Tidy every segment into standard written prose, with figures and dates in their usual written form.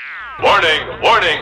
Warning, warning.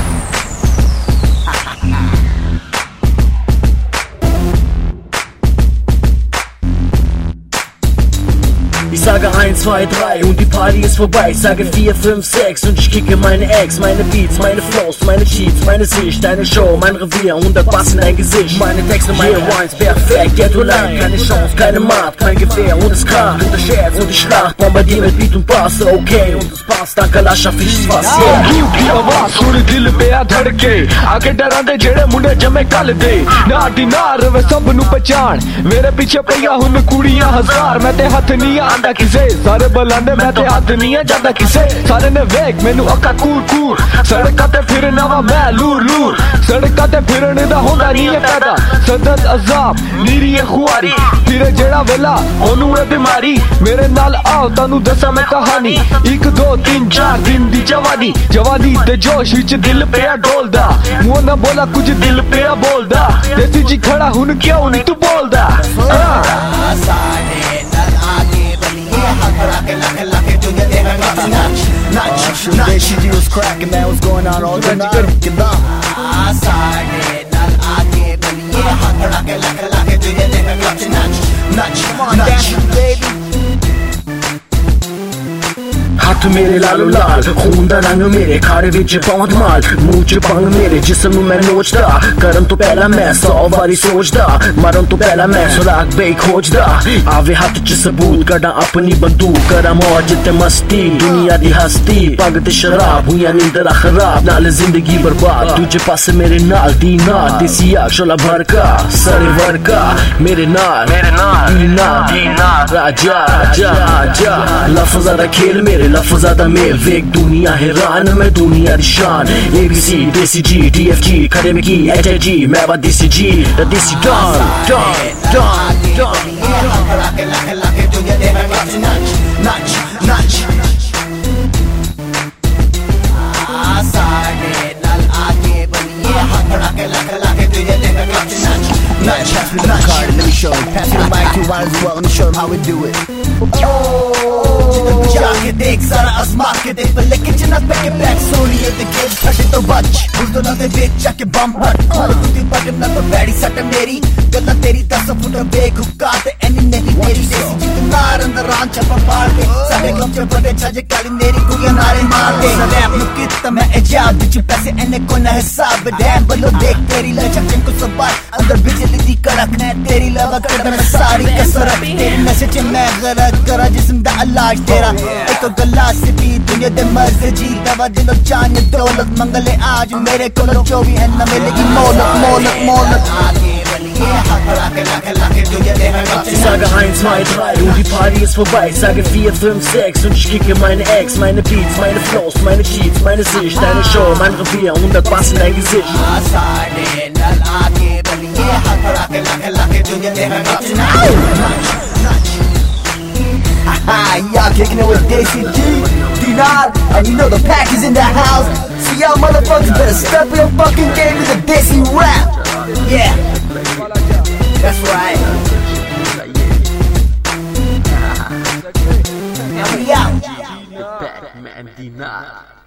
Ich sage 1, 2, 3 und die Party ist vorbei. Ich sage 4, 5, 6 und ich kicke meine Ex, meine Beats, meine Flows, meine Cheats, meine Sicht, deine Show, mein Revier, 100 Bass in dein Gesicht. Meine Texte, meine Rhymes, perfekt, Ghetto-Line, keine Chance, keine Mark, kein Gewehr und es kracht und der Scherz und die Schlacht, bombardier mit Beat und Bass, okay und es passt, danke Lascha, fich's was, yeah. की आवाज सुन दिल पे आ धड़के आके डरांदे जेड़े मुंडे जमे कल दे ना दिनार वे सब नु पहचान मेरे पीछे पईया हुन कुड़ियां हजार मैं ते हथ नहीं आंदा किसे सारे बलांदे मैं ते हथ नहीं जांदा किसे सारे ने वेख मेनू अक्का कूर कूर सड़कां ते फिरना वा मैं लूर लूर सड़कां ते फिरने दा होंदा नहीं है पैदा सदत अजाब नीरी खुआरी फिर जेड़ा वेला ओनू है बीमारी मेरे नाल आओ तानू दसा मैं कहानी 1 2 3 4 दिन दी जवानी ते जोश विच दिल पे डोलदा मुंह ना बोला कुछ दिल पे बोलदा देसी जी खड़ा हुन क्यों नहीं तू बोलदा She was cracking, man, what's going on all the night? हाथ मेरे लालो लाल खून दा रंग मेरे खाड़े विच पौंद माल मुंह च भंग मेरे जिस्म मैं नोचदा करन तो पहला मैं 100 वारी सोचदा मरन तो पहला मैं सुराग बे खोजदा आवे हाथ च सबूत कड़ा अपनी बंदूक करा मौज ते मस्ती दुनिया दी हस्ती पग ते शराब हुई नींदर खराब नाल जिंदगी बर्बाद तुझे पास मेरे नाल दीनार देसिया शोला भर का सरे वर का मेरे नाल दीनार राजा राजा लफ्ज़ा दा खेल मेरे लफ्ज़ा दा मेल वेख दुनिया हैरान मैं दुनिया दी शान ABC देसी G DFG खड़े में की HIG मैं बा देसी G दा देसी Let me show you. Pass me the mic, you might as well. Let me show them how we do it. जाके देख सारा आजमा के देख पहले किचन पे के बैक सोनी है the kids फटे तो बच बुलदो ना ते बेच जाके बम हट और तू दी पट ना तो बैडी सट मेरी गल्ला तेरी 10 फुट बेखुका ते एनी नहीं तेरी देसी जिंदार अंदर रान चपा पाड़ के सारे क्लब च बड़े छजे काली मेरी गुड़िया नारे मार दे रैप नु कित मैं इजाद विच पैसे एने को ना हिसाब डैम बलो देख तेरी लचक को सब अंदर बिजली दी कड़क ने तेरी लवा कर मैं सारी कसरत तेरी मैसेज मैं गलत करा जिस्म दा इलाज तेरा एक गल्ला से भी दुनिया दे मर्ज़ जी दवा दिलो जान दौलत मंगले आज मेरे को जो भी है न मिलेगी मोलत आगे बलिए Ich sage 1, 2, 3 und die Party ist vorbei. Ich sage 4, 5, 6 und ich kicke meine Ex, meine Beats, meine Flows, meine Cheats, meine Sicht, deine Show, mein Revier, 100 Bass in dein Gesicht. Y'all kicking it with Desi G, Dinar, and you know the pack is in the house. So y'all motherfuckers better step your fucking game to the Desi rap. Yeah, that's right. We out. Batman Dinar.